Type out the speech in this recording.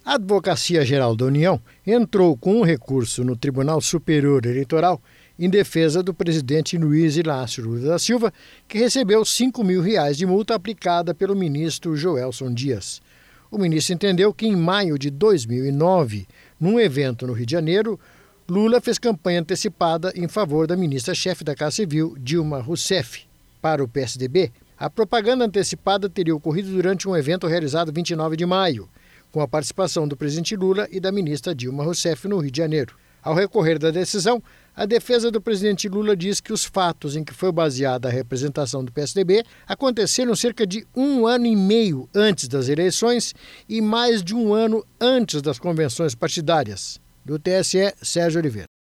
A Advocacia Geral da União entrou com um recurso no Tribunal Superior Eleitoral em defesa do presidente Luiz Inácio Lula da Silva, que recebeu R$5 mil de multa aplicada pelo ministro Joelson Dias. O ministro entendeu que em maio de 2009, num evento no Rio de Janeiro, Lula fez campanha antecipada em favor da ministra-chefe da Casa Civil, Dilma Rousseff. Para o PSDB, a propaganda antecipada teria ocorrido durante um evento realizado 29 de maio, com a participação do presidente Lula e da ministra Dilma Rousseff no Rio de Janeiro. Ao recorrer da decisão, a defesa do presidente Lula diz que os fatos em que foi baseada a representação do PSDB aconteceram cerca de 1 ano e meio antes das eleições e mais de 1 ano antes das convenções partidárias. Do TSE, Sérgio Oliveira.